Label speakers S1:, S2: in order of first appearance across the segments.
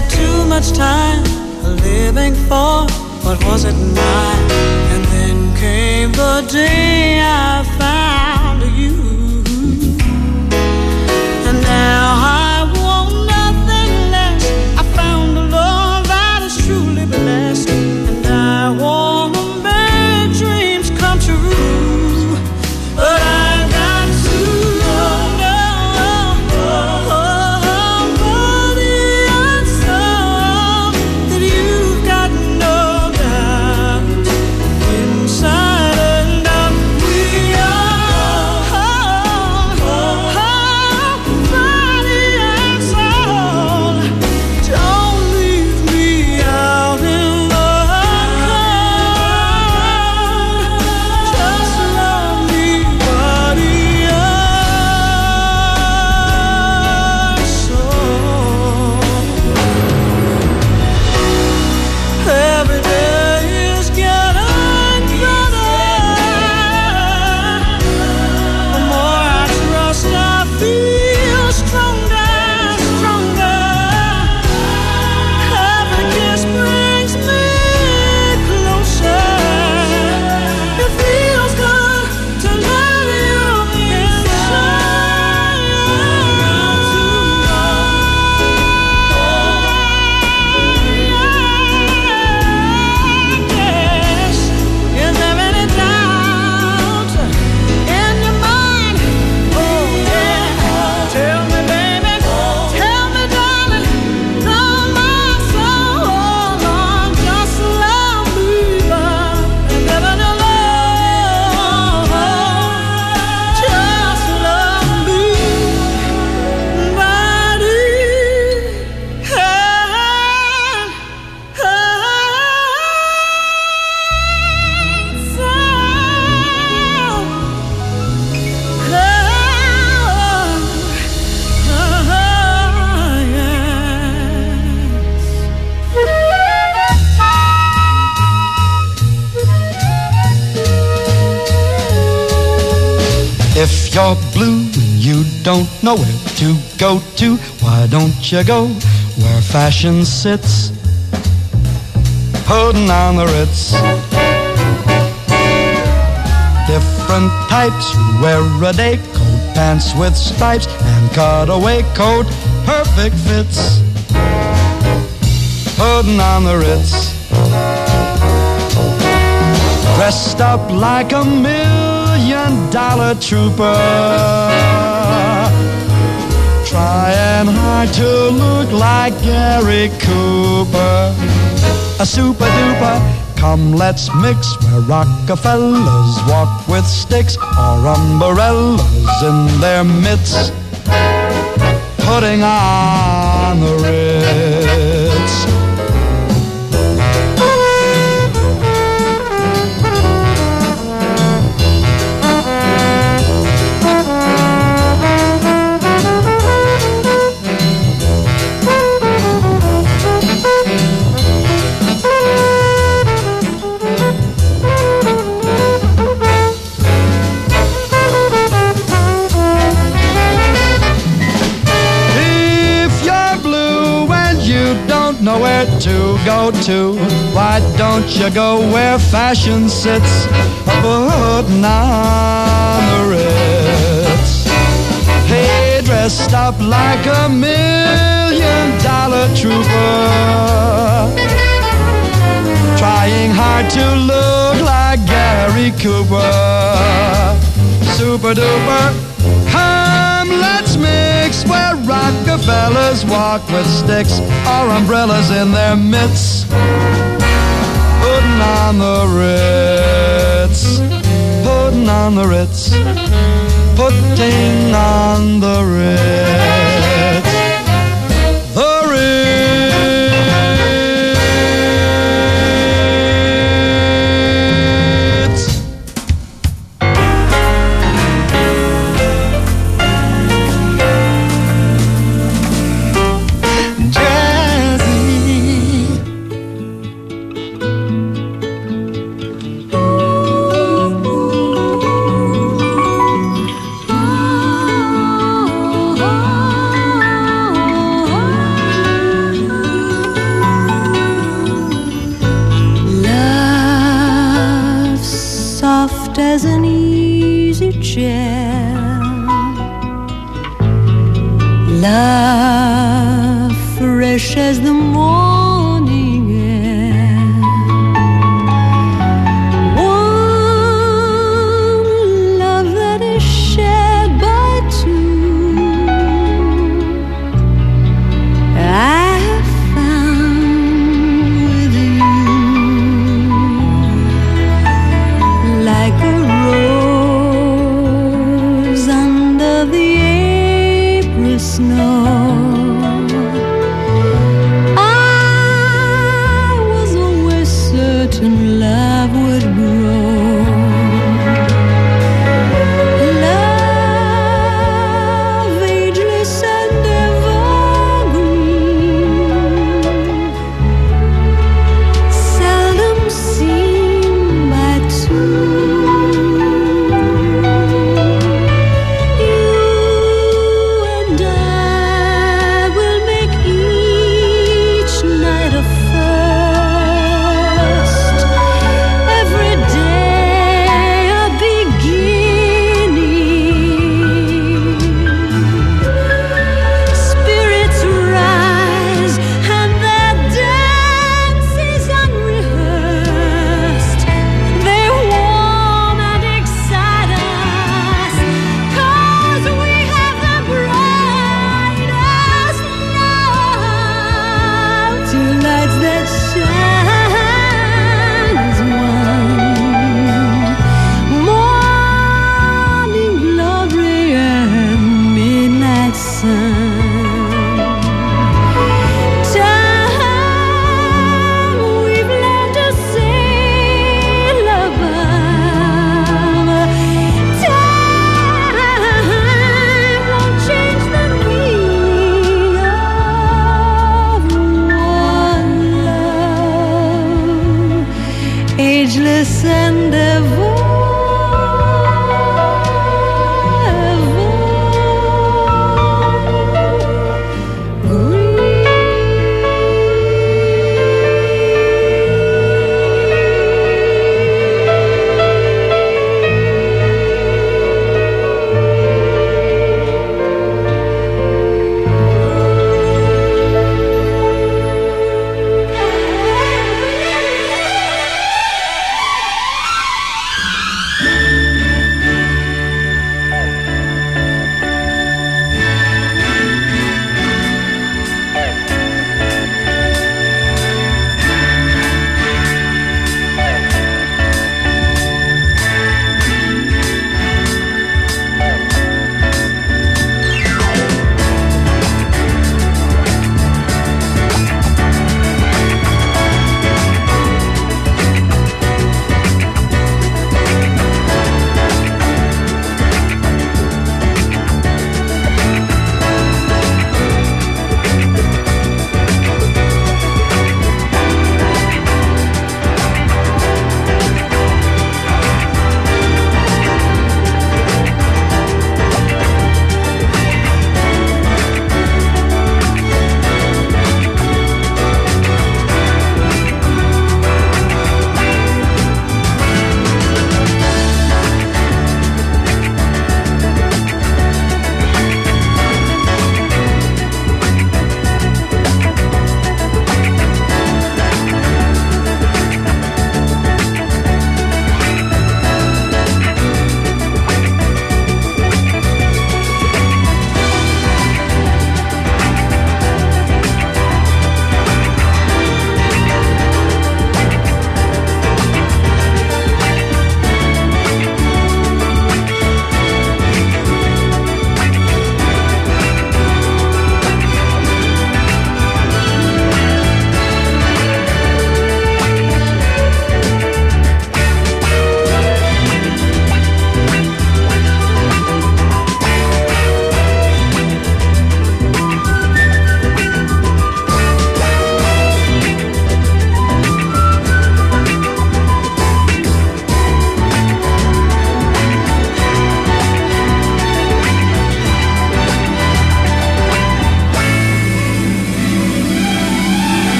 S1: wasted too much time living for what wasn't mine. And then came the day I found you. And now I want nothing less. I found a love that is truly blessed. And I want to make dreams come true. But I got to know the answer, that you've got no doubt inside and out. We are body and soul. Don't leave me out in the cold. Just love me, body and soul. Every day is getting better. The more I trust, I feel stronger, stronger. Every kiss brings me closer. It feels good to love you inside. Yes. Is there any doubt in your mind? Oh yeah. Tell me, baby. Tell me, darling. From my soul on, just love me, love, and never to love. Just love me, body
S2: If you're blue and you don't know where to go to, why don't you go where fashion sits, putting on the Ritz. Different types who wear a day coat, pants with stripes, and cutaway coat, perfect fits, putting on the Ritz. Dressed up like a $1,000,000 trooper, trying hard to look like Gary Cooper. A super duper, come let's mix where Rockefellers walk with sticks or umbrellas in their mitts, putting on the Ritz. Nowhere to go to, why don't you go where fashion sits, putting on the Ritz. Hey, dressed up like a $1,000,000 trooper, trying hard to look like Gary Cooper. Super duper, come let's mix where Rockefellers walk with sticks or umbrellas in their mitts, putting on the Ritz, putting on the Ritz, putting on the Ritz, the Ritz.
S1: oh.
S3: easy chair. Love fresh as the morning air. One love that is shared by two. I have found with you, like a rose under the April snow. I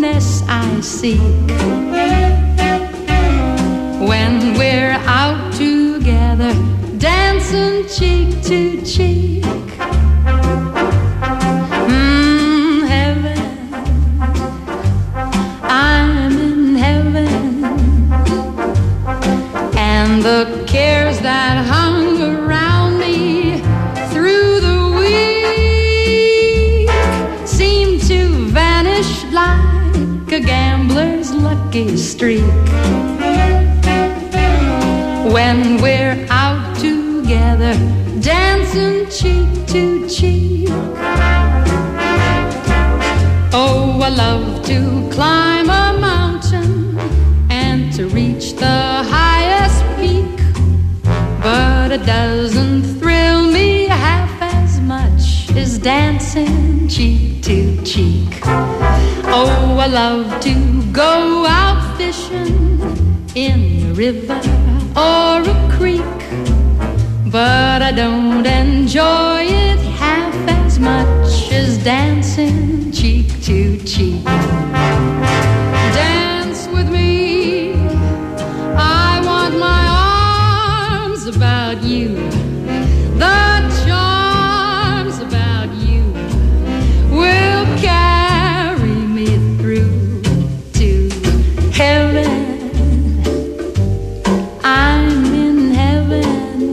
S3: happiness I seek. When we're out together, dancing cheek to cheek. Heaven, I'm in heaven. And the cares that hung around me through the week seem to vanish like a gambler's lucky streak. When we're out together, dancing cheek to cheek. Oh, I love to climb a mountain and to reach the highest peak, but it doesn't thrill me half as much as dancing cheek to cheek. Oh, I love to go out fishing in a river or a creek, but I don't enjoy it half as much as dancing cheek to cheek. Dance with me, I want my arms about you. The charms about you will carry me through to heaven. I'm in heaven,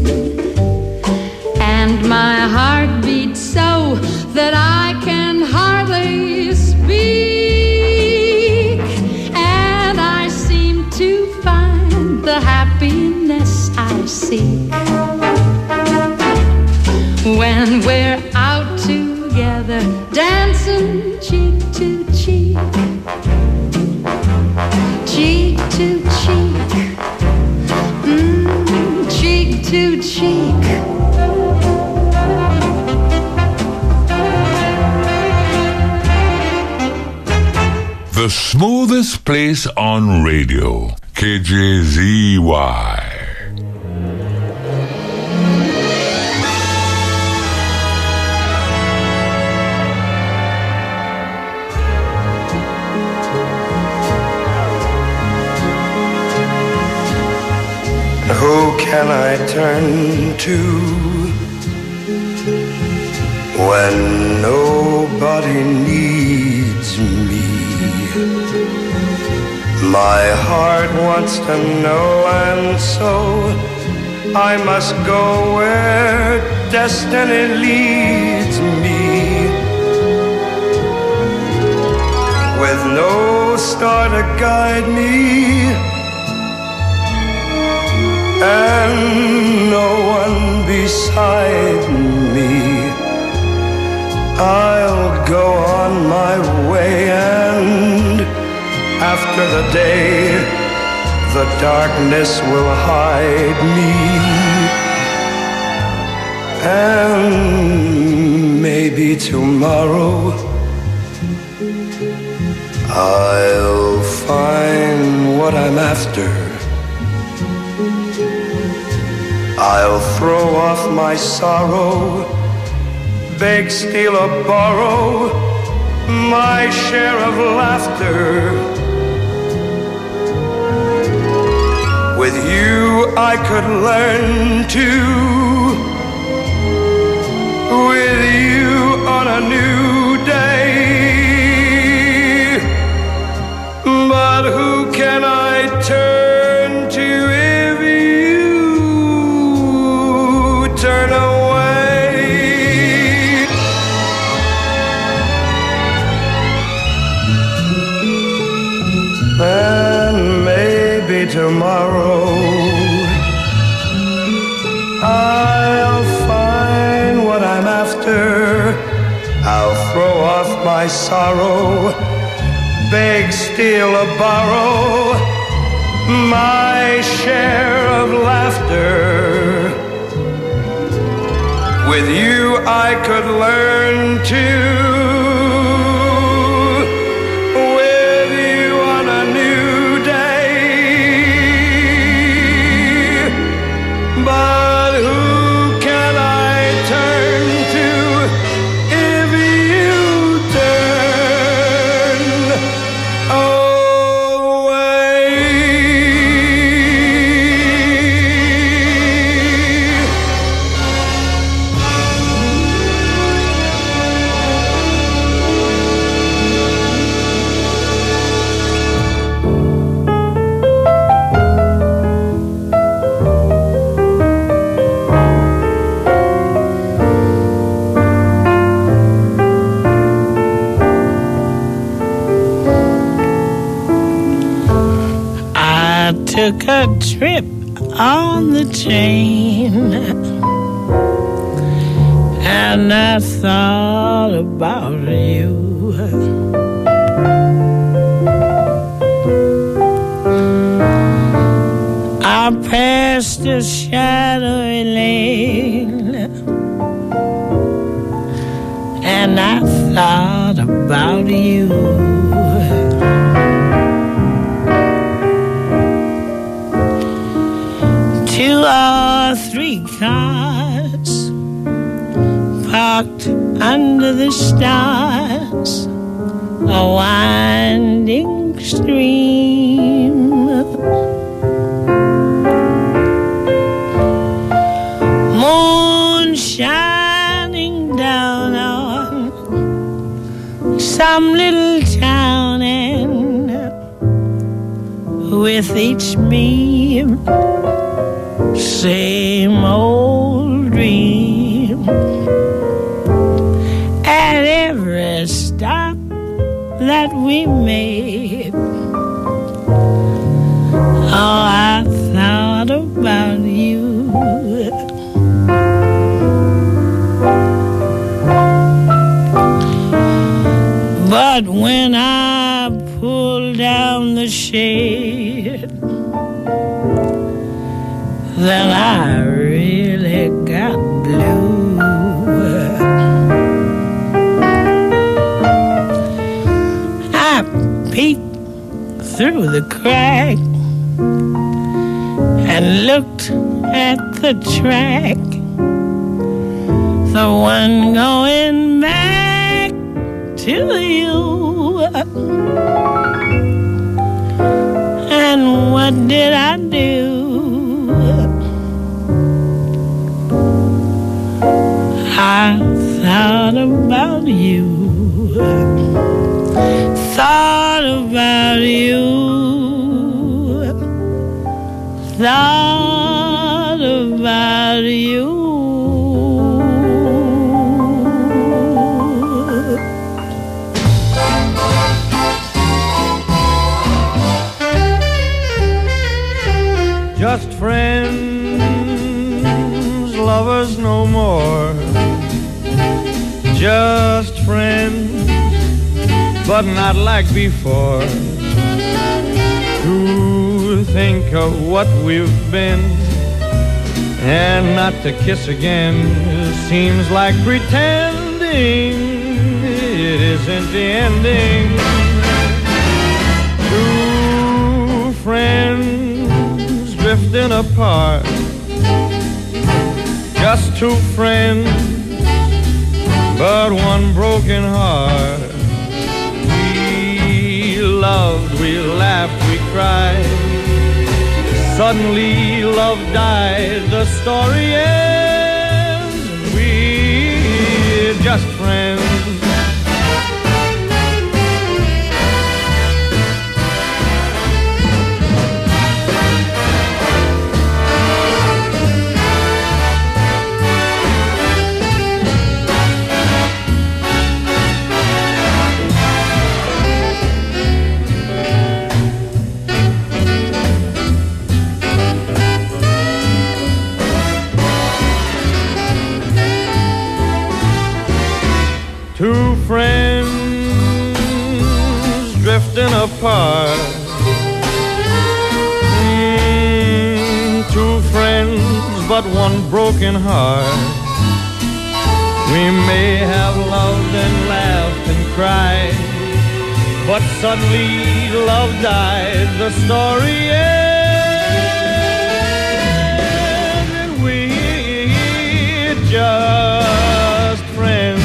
S3: and my heart beats so that I can hardly speak, and I seem to find the happiness I seek. When we're out together, dancing cheek to cheek, cheek to cheek, cheek to cheek.
S4: The smoothest place on radio, KJZY.
S5: Who can I turn to when nobody needs me? My heart wants to know, and so I must go where destiny leads me. With no star to guide me, and no one beside me, I'll go on my way, and after the day, the darkness will hide me, and maybe tomorrow I'll find what I'm after. I'll throw off my sorrow, beg, steal, or borrow my share of laughter. With you I could learn to, with you on a new day. But who can I turn to if you turn away? And maybe tomorrow I'll find what I'm after. I'll throw off my sorrow, beg, steal, or borrow my share of laughter. With you I could learn to, with you on a new day. But who can I turn to if you turn
S1: took a trip on the train, and I thought about you. I passed a shadowy lane, and I thought about you. Two or three cars parked under the stars, a winding stream. Moon shining down on some little town, and with each beam, same old dream. At every stop that we made, oh, I thought about you. But when I pulled down the shade, then I really got blue. I peeked through the crack and looked at the track, the one going back to you. And what did I do? I thought about you, thought about you, thought about you.
S5: Just friends, lovers no more. Just friends, but not like before. To think of what we've been and not to kiss again seems like pretending it isn't the ending. Two friends drifting apart, just two friends, but one broken heart. We loved, we laughed, we cried. Suddenly love died, the story ends. We're just friends. Two friends drifting apart. Two friends, but one broken heart. We may have loved and laughed and cried, but suddenly love died, the story ends, and we're just friends.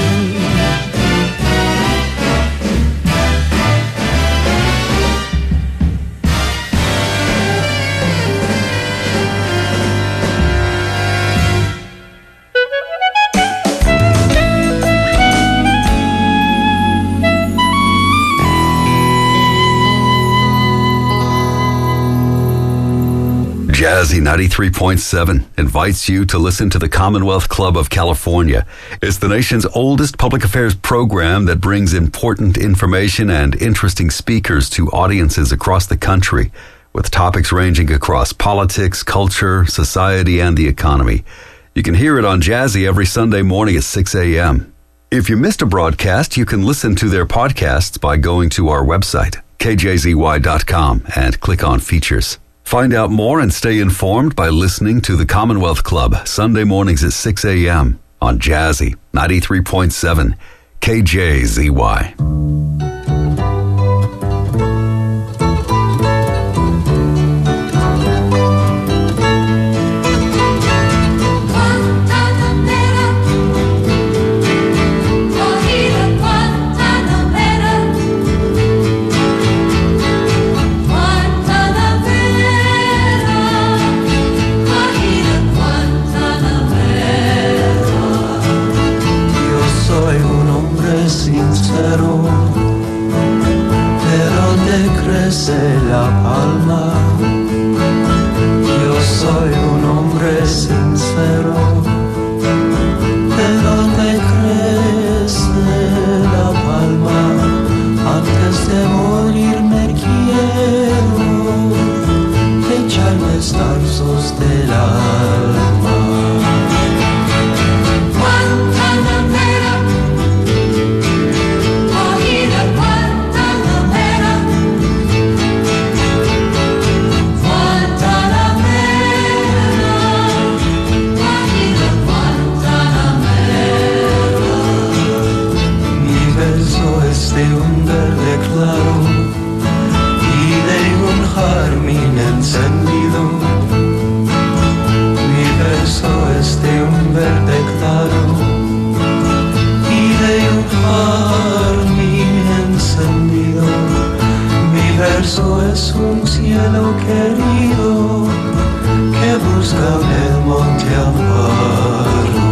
S6: Jazzy 93.7 invites you to listen to the Commonwealth Club of California. It's the nation's oldest public affairs program that brings important information and interesting speakers to audiences across the country. with topics ranging across politics, culture, society, and the economy. You can hear it on Jazzy every Sunday morning at 6 a.m. If you missed a broadcast, you can listen to their podcasts by going to our website, kjzy.com, and click on Features. Find out more and stay informed by listening to the Commonwealth Club Sunday mornings at 6 a.m. on Jazzy 93.7 KJZY.
S2: La palma, yo soy un hombre sincero, pero te crece la palma. Antes de morir me quiero echar bestazos del alma. De un verde claro y de un jardín encendido. Mi verso es de un verde claro y de un jardín encendido. Mi verso es un cielo querido que busca en el monte Amparo.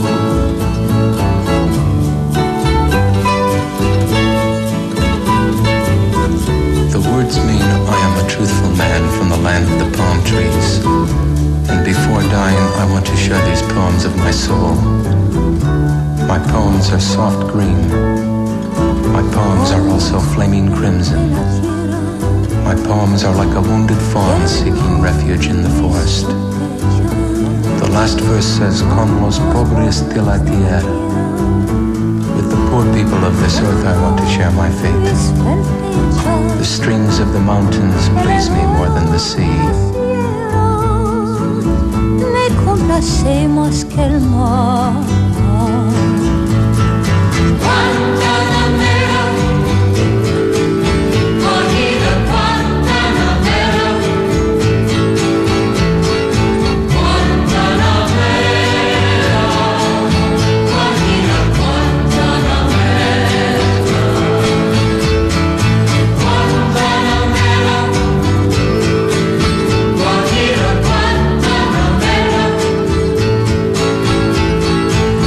S7: Words mean I am a truthful man from the land of the palm trees. And before dying, I want to share these poems of my soul. My poems are soft green. My poems are also flaming crimson. My poems are like a wounded fawn seeking refuge in the forest. The last verse says, Con los pobres de la tierra. With the poor people of this earth, I want to share my fate. The streams of the mountains please me more than the sea.
S8: Le complacemos que el mar. Guantanamera, corrida Guantanamera. Guantanamera, corrida Guantanamera. Guantanamera, corrida Guantanamera.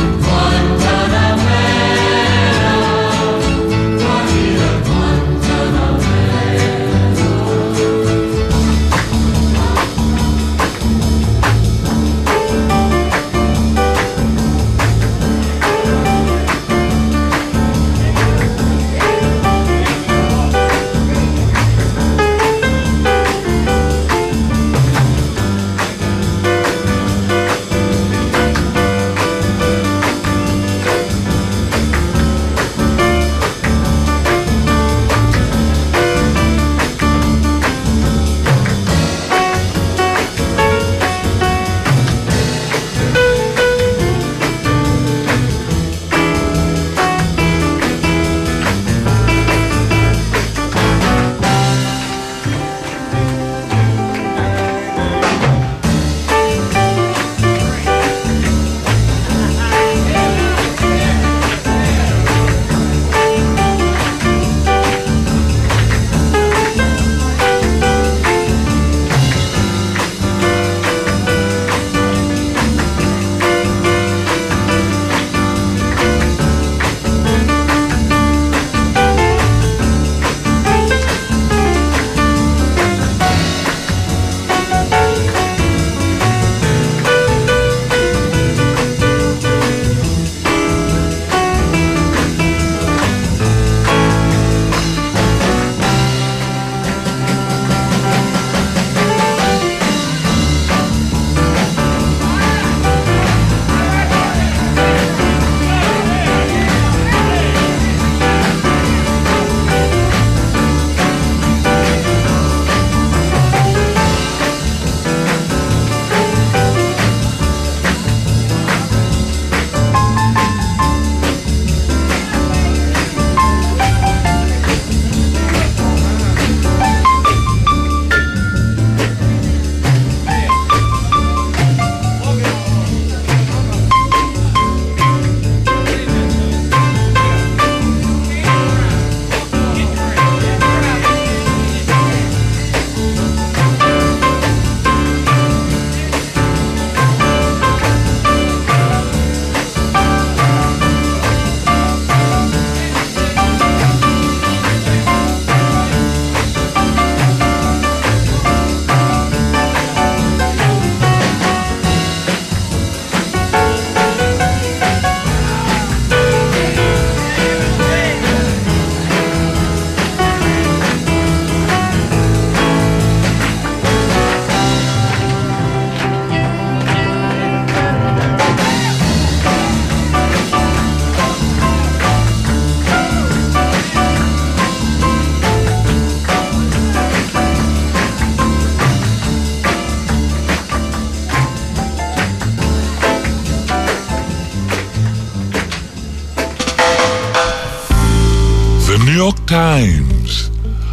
S4: York Times.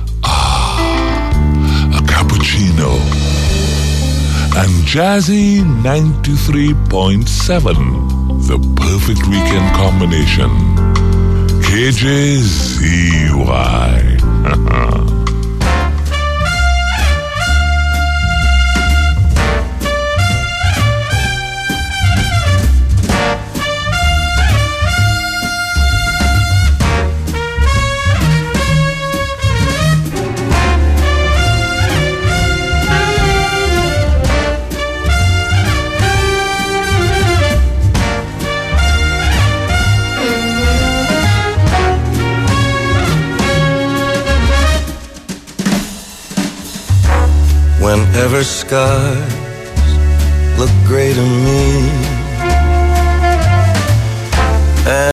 S4: A cappuccino. And Jazzy 93.7. The perfect weekend combination. KJZY.
S9: Whenever skies look gray to me